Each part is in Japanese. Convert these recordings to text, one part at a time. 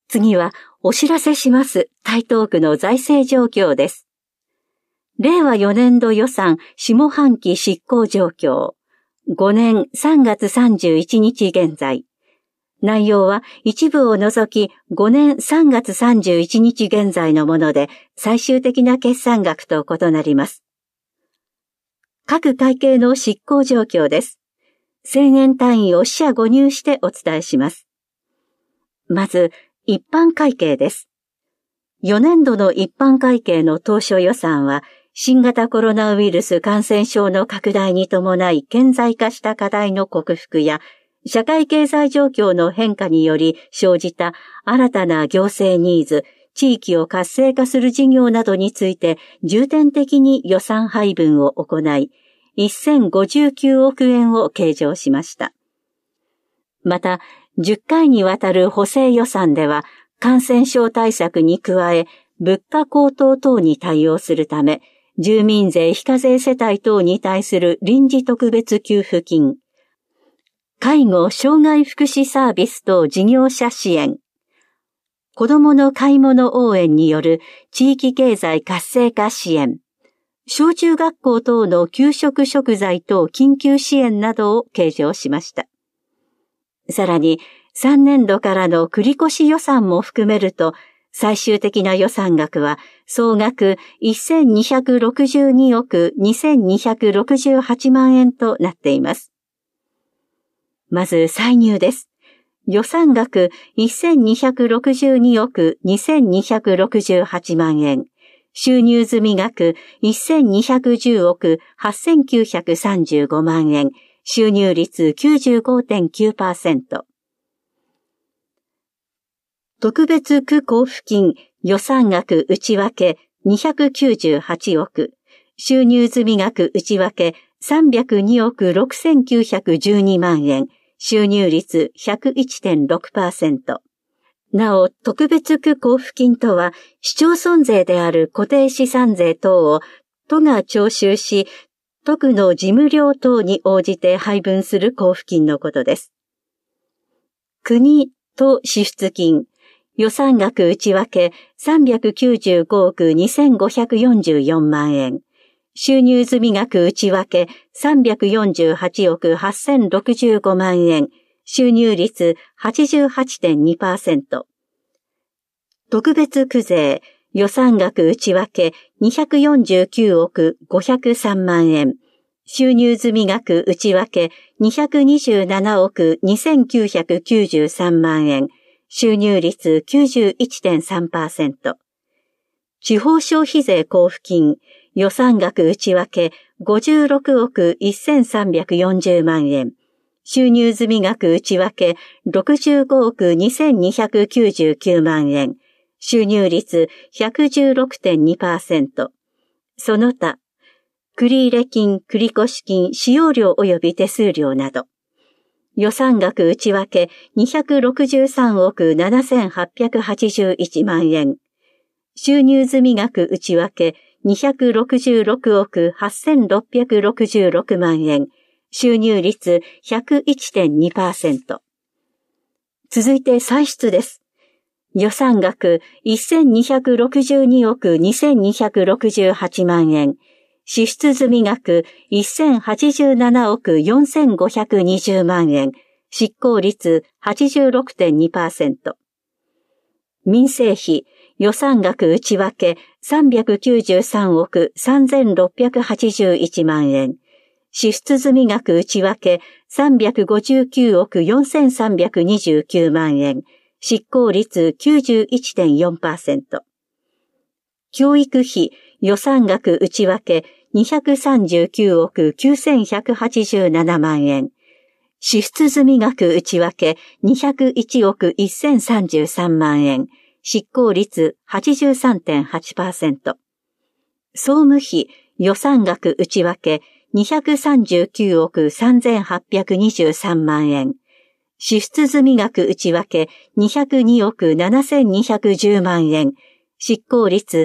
次はお知らせします台東区の財政状況です。令和4年度予算下半期執行状況。5年3月31日現在。内容は一部を除き5年3月31日現在のもので最終的な決算額と異なります。各会計の執行状況です。1000円単位を四捨五入してお伝えします。まず、一般会計です。4年度の一般会計の当初予算は、新型コロナウイルス感染症の拡大に伴い顕在化した課題の克服や、社会経済状況の変化により生じた新たな行政ニーズ、地域を活性化する事業などについて重点的に予算配分を行い、1059億円を計上しました。また、10回にわたる補正予算では、感染症対策に加え、物価高騰等に対応するため、住民税非課税世帯等に対する臨時特別給付金、介護・障害福祉サービス等事業者支援、子どもの買い物応援による地域経済活性化支援、小中学校等の給食食材等緊急支援などを計上しました。さらに、3年度からの繰越予算も含めると、最終的な予算額は総額1262億2268万円となっています。まず歳入です。予算額1262億2268万円。収入済額1210億8935万円。収入率 95.9%。特別区交付金予算額内訳298億。収入済額内訳302億6912万円。収入率 101.6%。なお、特別区交付金とは、市町村税である固定資産税等を都が徴収し、都区の事務料等に応じて配分する交付金のことです。国と支出金、予算額内訳395億2544万円。収入済額内訳348億8065万円。収入率 88.2%。特別区税、予算額内訳249億503万円。収入済額内訳227億2993万円。収入率 91.3%。地方消費税交付金、予算額内訳56億1340万円。収入済額内訳65億2299万円。収入率 116.2%。その他、繰入金、繰越金、使用料及び手数料など。予算額内訳263億7881万円。収入済額内訳266億8666万円。収入率 101.2%。続いて歳出です。予算額1262億2268万円。支出済額1087億4520万円。執行率 86.2%。民生費、予算額内訳393億3681万円。支出済額内訳359億4329万円。執行率 91.4%。教育費、予算額内訳239億9187万円。支出済額内訳201億1033万円。執行率 83.8%。総務費、予算額内訳239億3823万円。支出済額内訳202億7210万円。執行率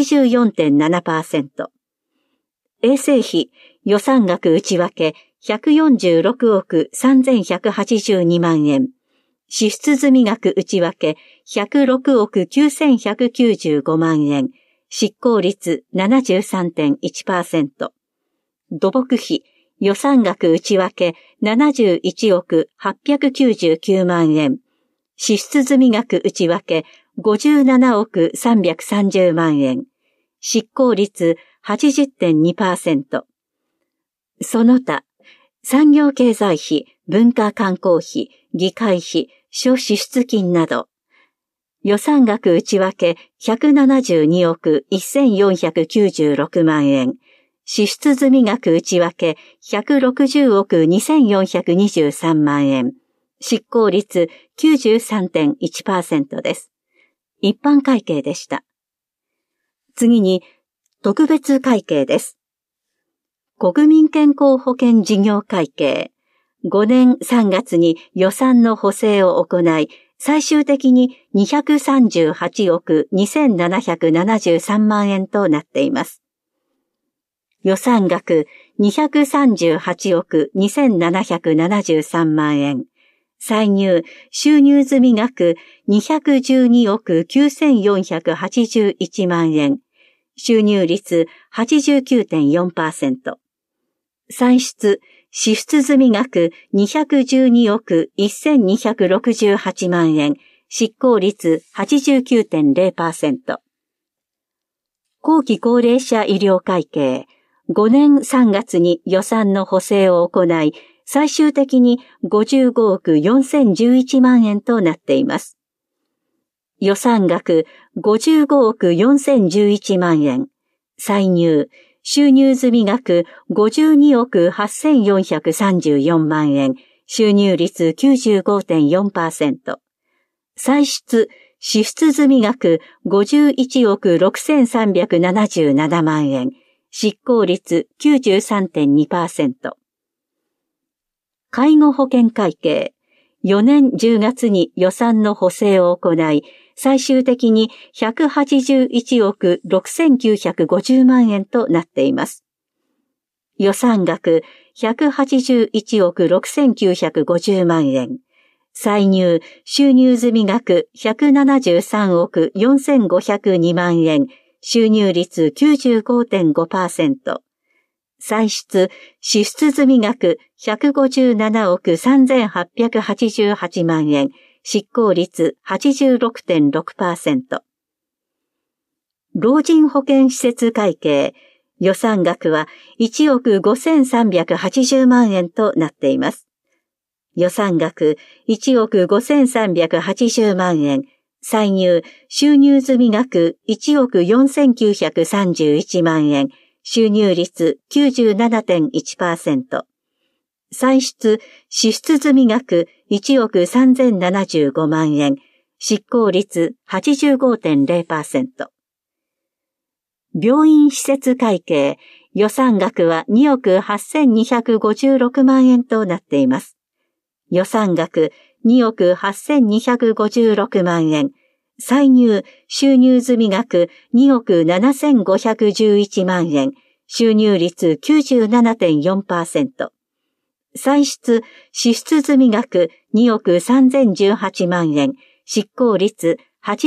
84.7%。衛生費、予算額内訳146億3182万円。 支出済額内訳106億9195万円。執行率 73.1%。土木費予算額内訳71億899万円。支出済額内訳57億330万円。執行率 80.2%。その他、産業経済費、文化観光費、議会費、諸支出金など、予算額内訳172億1496万円。支出済額内訳160億2423万円。執行率 93.1% です。一般会計でした。次に、特別会計です。国民健康保険事業会計。5年3月に予算の補正を行い、最終的に238億2773万円となっています。予算額238億2773万円。歳入、収入済額212億9481万円。収入率 89.4%。歳出、支出済額212億1268万円。執行率 89.0%。後期高齢者医療会計。5年3月に予算の補正を行い、最終的に55億4011万円となっています。予算額55億4011万円。歳入、収入済額52億8434万円。収入率 95.4%。歳出、支出済額51億6377万円。執行率 93.2%。介護保険会計。4年10月に予算の補正を行い、最終的に181億6950万円となっています。予算額181億6950万円。歳入、収入済額173億4502万円。収入率 95.5%。歳出、支出済額157億3888万円。執行率 86.6%。老人保健施設会計。予算額は1億5380万円となっています。予算額1億5380万円。歳入、収入済額1億4931万円。収入率 97.1%。歳出、支出済額1億3075万円。執行率 85.0%。病院施設会計。予算額は2億8256万円となっています。予算額2億8256万円。歳入、収入済額2億7511万円。収入率 97.4%。歳出、支出済額2億3018万円。執行率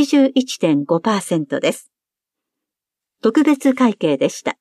81.5% です。特別会計でした。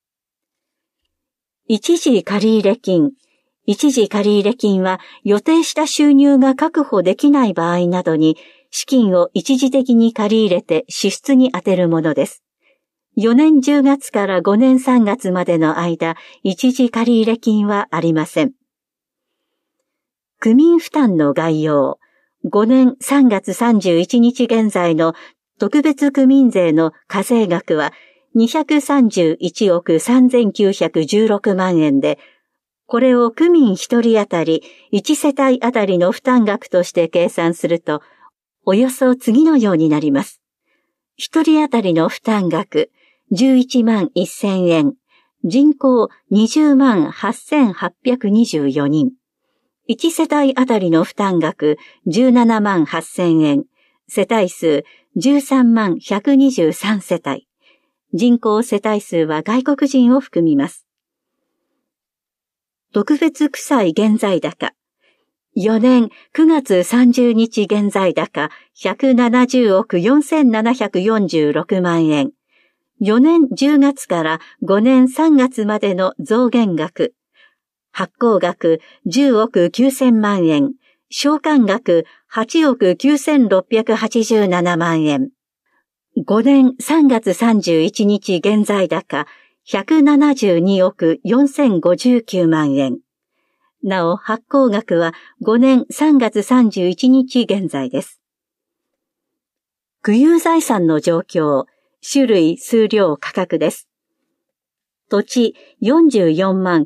一時借入金。一時借入金は予定した収入が確保できない場合などに資金を一時的に借り入れて支出に充てるものです。4年10月から5年3月までの間、一時借入金はありません。区民負担の概要。5年3月31日現在の特別区民税の課税額は231億3916万円で、これを区民1人当たり1世帯当たりの負担額として計算すると、およそ次のようになります。1人当たりの負担額11万1000円。人口20万8824人。1世帯当たりの負担額17万8000円。世帯数13万123世帯。人口世帯数は外国人を含みます。特別負債現在高。 4年9月30日現在高170億4746万円。4年10月から5年3月までの増減額。発行額10億9000万円。償還額8億9687万円。5年3月31日現在高172億4059万円。なお、発行額は5年3月31日現在です。区有財産の状況、種類、数量、価格です。土地44万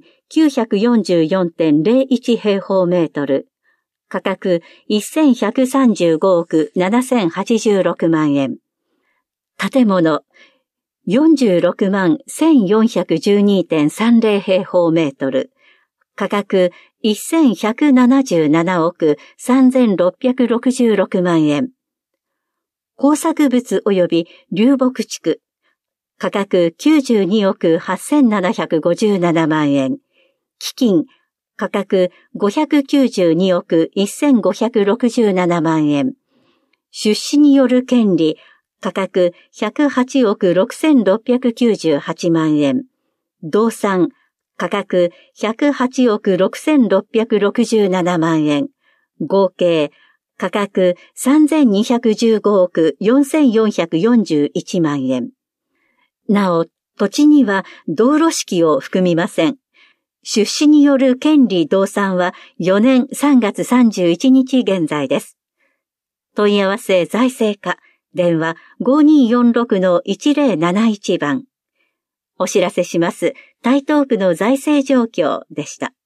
944.01 平方メートル。価格1135億7086万円。建物46万1412.30 平方メートル。価格1177億3666万円。工作物及び流木地区。価格92億8757万円。基金。価格592億1567万円。出資による権利。価格108億6698万円。動産。価格108億6667万円。合計。価格3215億4441万円。なお、土地には道路敷を含みません。出資による権利動産は4年3月31日現在です。問い合わせ財政課、電話 5246-1071 番。お知らせします。台東区の財政状況でした。